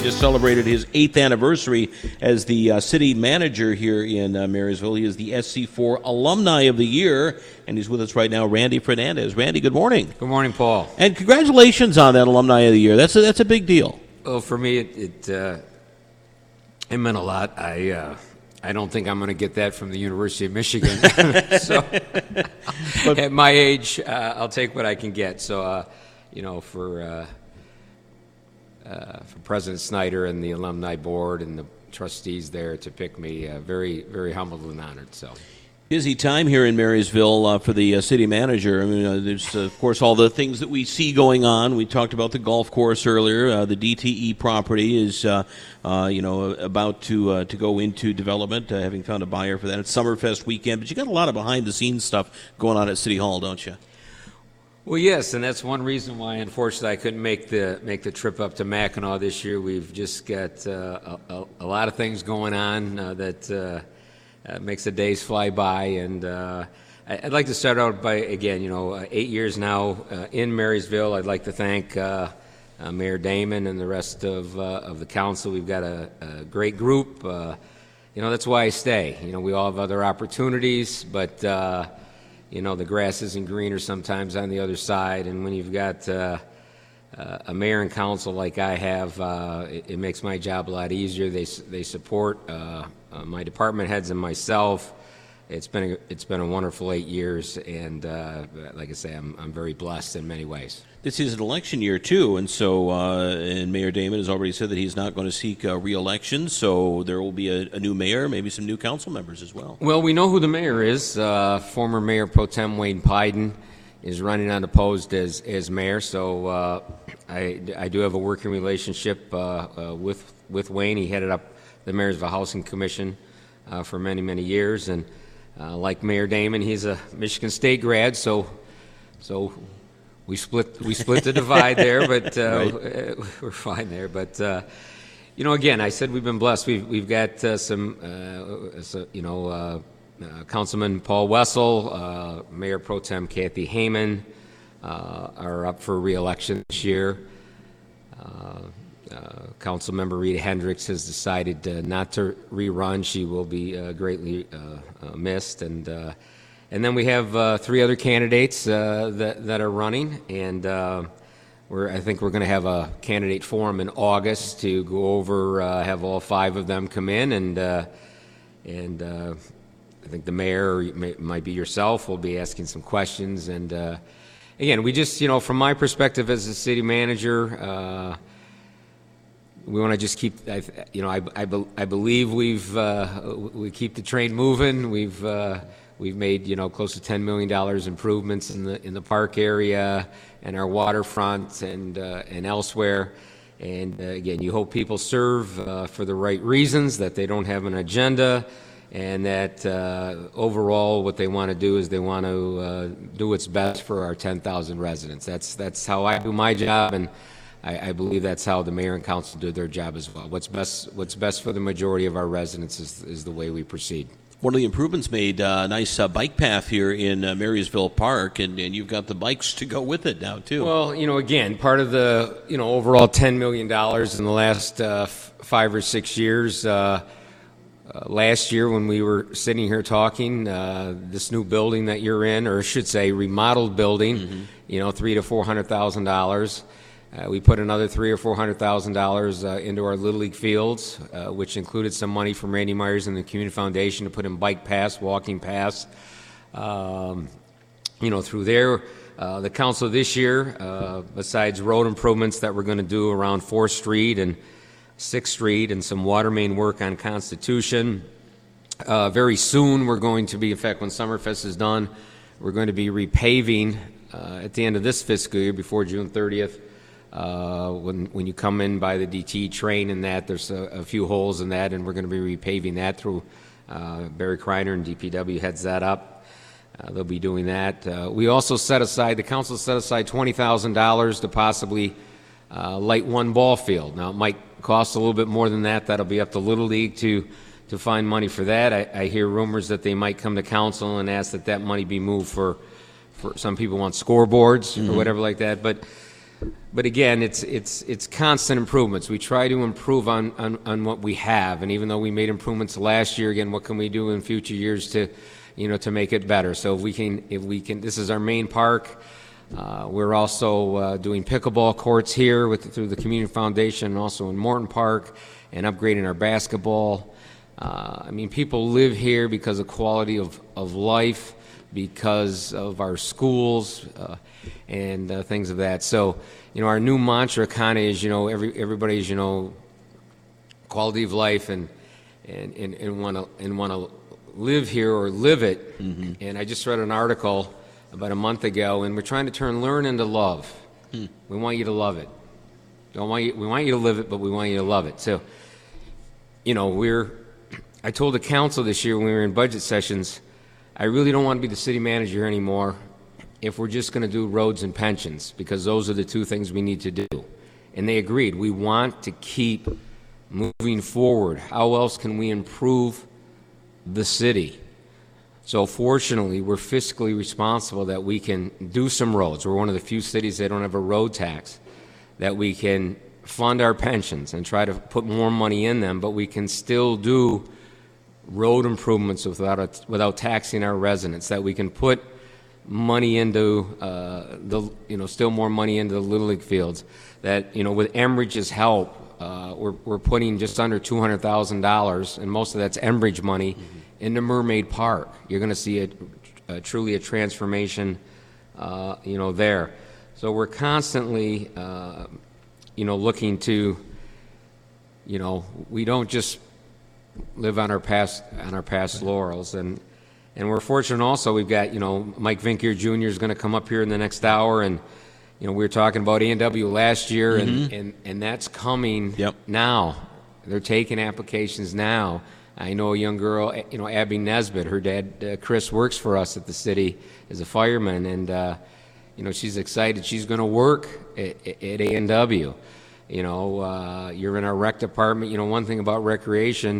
just celebrated his 8th anniversary as the city manager here in Marysville. He is the SC4 Alumni of the Year, and he's with us right now, Randy Fernandez. Randy, good morning. Good morning, Paul. And congratulations on that Alumni of the Year. That's a big deal. Well, for me, it meant a lot. I don't think I'm going to get that from the University of Michigan. So, at my age, I'll take what I can get. So, for President Snyder and the alumni board and the trustees there to pick me, very, very humbled and honored. So. Busy time here in Marysville for the city manager. I mean, there's, of course, all the things that we see going on. We talked about the golf course earlier. The DTE property is, about to go into development, having found a buyer for that. It's Summerfest weekend, but you got a lot of behind-the-scenes stuff going on at City Hall, don't you? Well, yes, and that's one reason why, unfortunately, I couldn't make the trip up to Mackinac this year. We've just got a lot of things going on that makes the days fly by. And I'd like to start out by, again, 8 years now in Marysville. I'd like to thank Mayor Damon and the rest of the council. We've got a great group. That's why I stay. We all have other opportunities, but the grass isn't greener sometimes on the other side. And when you've got a mayor and council like I have, it makes my job a lot easier. They support my department heads and myself. It's been a wonderful 8 years, and like I say, I'm very blessed in many ways. This is an election year too, and so and Mayor Damon has already said that he's not going to seek re-election. So there will be a new mayor, maybe some new council members as well. Well, we know who the mayor is. Former Mayor Pro Tem Wayne Pyden is running unopposed as mayor. So I do have a working relationship with Wayne. He headed up the Marysville Housing Commission for many, many years, and like Mayor Damon, he's a Michigan State grad, so we split the divide there, but right. We're fine there. But again, I said we've been blessed. We've got Councilman Paul Wessel, Mayor Pro Tem Kathy Heyman are up for re-election this year. Councilmember Rita Hendricks has decided not to rerun. She will be greatly missed, and then we have 3 other candidates that are running, and I think we're going to have a candidate forum in August to go over, have all 5 of them come in, and I think the mayor, or might be yourself, will be asking some questions, and again, we just, from my perspective as a city manager. We want to just keep, I believe we keep the train moving. We've made close to $10 million improvements in the park area and our waterfront and elsewhere. And again, you hope people serve for the right reasons, that they don't have an agenda, and that overall what they want to do is they want to do what's best for our 10,000 residents. That's how I do my job, and I believe that's how the mayor and council do their job as well. What's best for the majority of our residents is the way we proceed. One of the improvements made a nice bike path here in Marysville Park, and you've got the bikes to go with it now too. Well, again, part of the overall $10 million in the last 5 or 6 years. Last year, when we were sitting here talking, this new building that you're in, or I should say, remodeled building, $300,000 to $400,000. We put another $300,000 or $400,000 into our Little League fields, which included some money from Randy Myers and the Community Foundation to put in bike paths, walking paths, through there. The council this year, besides road improvements that we're going to do around 4th Street and 6th Street and some water main work on Constitution, very soon we're going to be, in fact, when Summerfest is done, we're going to be repaving at the end of this fiscal year before June 30th. When you come in by the DT train and that, there's a few holes in that, and we're going to be repaving that through Barry Kreiner and DPW heads that up. They'll be doing that. We also the council set aside $20,000 to possibly light one ball field. Now, it might cost a little bit more than that. That'll be up to Little League to find money for that. I hear rumors that they might come to council and ask that money be moved for some people want scoreboards or whatever like that. But But again, it's constant improvements. We try to improve on what we have, and even though we made improvements last year, again, what can we do in future years to, to make it better? So if we can, this is our main park. We're also doing pickleball courts here through the Community Foundation, and also in Morton Park, and upgrading our basketball. People live here because of quality of life, because of our schools, and things of that. So, our new mantra kind of is, everybody's, quality of life and want to live here or live it. Mm-hmm. And I just read an article about a month ago, and we're trying to learn into love. We want you to love it. We want you to live it, but we want you to love it. So, I told the council this year when we were in budget sessions, I really don't want to be the city manager anymore if we're just going to do roads and pensions, because those are the two things we need to do. And they agreed. We want to keep moving forward. How else can we improve the city? So fortunately, we're fiscally responsible that we can do some roads. We're one of the few cities that don't have a road tax, that we can fund our pensions and try to put more money in them, but we can still do road improvements without taxing our residents, that we can put money into still more money into the Little League fields, that, with Enbridge's help, we're putting just under $200,000, and most of that's Enbridge money, into Mermaid Park. You're going to see truly a transformation, there. So we're constantly, looking to, we don't just live on our past laurels, and we're fortunate also. We've got Mike Vinkier Jr. is going to come up here in the next hour, and we were talking about A&W last year, and that's coming now. They're taking applications now. I know a young girl, Abby Nesbitt. Her dad Chris works for us at the city as a fireman, and she's excited. She's going to work at A&W. You're in our rec department. One thing about recreation.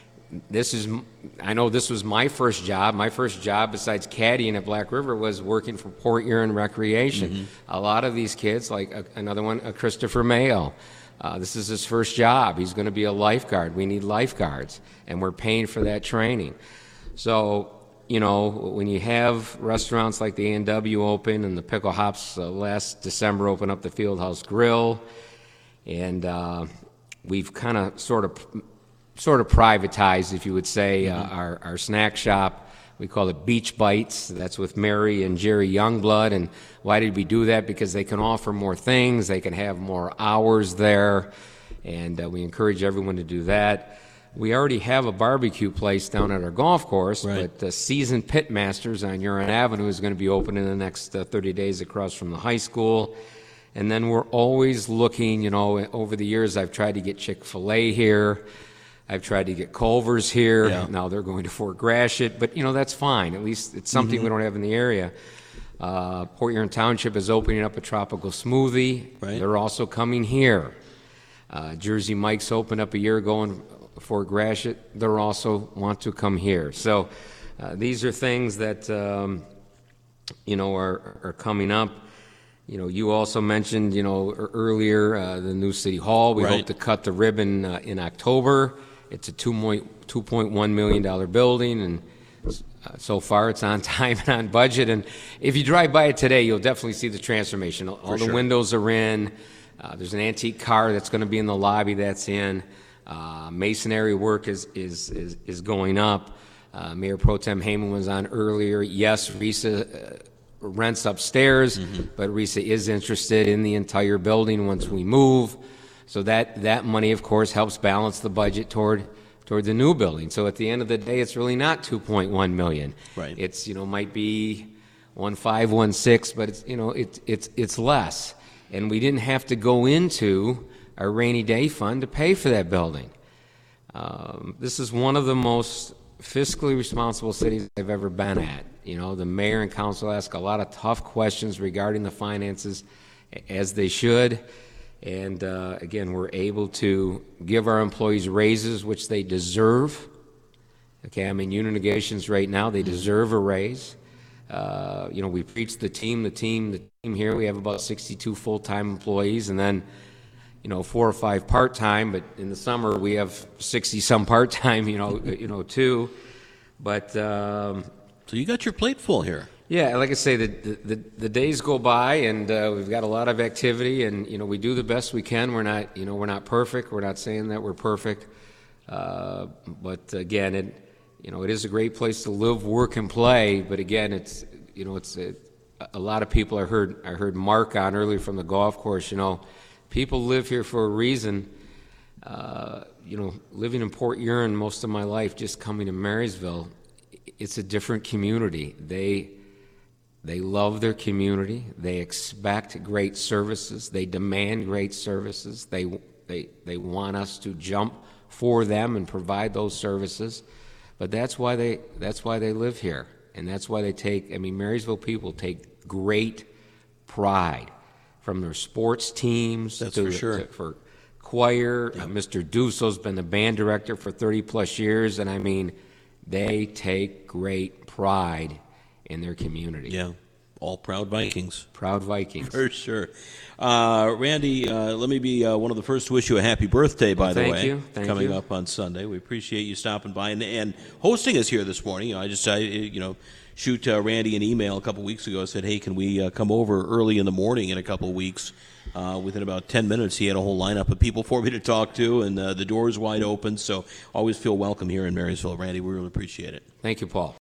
I know this was my first job. My first job, besides caddying at Black River, was working for Port Huron Recreation. Mm-hmm. A lot of these kids, like another one, Christopher Mayo, this is his first job. He's going to be a lifeguard. We need lifeguards, and we're paying for that training. So, when you have restaurants like the A&W open, and the Pickle Hops last December opened up the Fieldhouse Grill, and we've kind of sort of privatized, if you would say, our snack shop. We call it Beach Bites. That's with Mary and Jerry Youngblood. And why did we do that? Because they can offer more things. They can have more hours there. And we encourage everyone to do that. We already have a barbecue place down at our golf course, right. But Seasoned Pitmasters on Huron Avenue is going to be open in the next 30 days across from the high school. And then we're always looking, over the years I've tried to get Chick-fil-A here. I've tried to get Culver's here. Yeah. Now they're going to Fort Gratiot, but that's fine. At least it's something we don't have in the area. Port Huron Township is opening up a tropical smoothie. Right. They're also coming here. Jersey Mike's opened up a year ago in Fort Gratiot. They're also want to come here. So these are things that are coming up. You also mentioned earlier the new City Hall. We hope to cut the ribbon in October. It's a $2.1 million building, and so far it's on time and on budget. And if you drive by it today, you'll definitely see the transformation. All the windows are in. There's an antique car that's going to be in the lobby that's in. Masonry work is going up. Mayor Pro Tem Heyman was on earlier. Yes, RISA rents upstairs, but RISA is interested in the entire building once we move. So that money, of course, helps balance the budget toward the new building. So at the end of the day, it's really not $2.1 million. Right. It's might be 1.5, 1.6, but it's less. And we didn't have to go into our rainy day fund to pay for that building. This is one of the most fiscally responsible cities I've ever been at. The mayor and council ask a lot of tough questions regarding the finances, as they should. And again, we're able to give our employees raises, which they deserve. Okay, I'm in union negotiations right now. They deserve a raise. We preach the team here. We have about 62 full-time employees, and then 4 or 5 part-time. But in the summer we have 60-some part-time. Too. But so you got your plate full here. Yeah, like I say, the days go by, and we've got a lot of activity, and we do the best we can. We're not perfect. We're not saying that we're perfect, but again, it is a great place to live, work, and play. But again, it's a lot of people. I heard Mark on earlier from the golf course. People live here for a reason. Living in Port Huron most of my life, just coming to Marysville, it's a different community. They love their community. They expect great services. They demand great services. They want us to jump for them and provide those services. But that's why they live here, and that's why Marysville people take great pride from their sports teams. That's for sure. For choir. Yep. Mr. Duso's been the band director for 30+ years, and they take great pride in their community. Yeah, all proud Vikings. Proud Vikings. For sure. Randy, let me be one of the first to wish you a happy birthday, by the way. Thank you. Coming up on Sunday. We appreciate you stopping by and hosting us here this morning. I shoot Randy an email a couple weeks ago. I said, hey, can we come over early in the morning in a couple of weeks? Within about 10 minutes, he had a whole lineup of people for me to talk to, and the door is wide open. So always feel welcome here in Marysville. Randy, we really appreciate it. Thank you, Paul.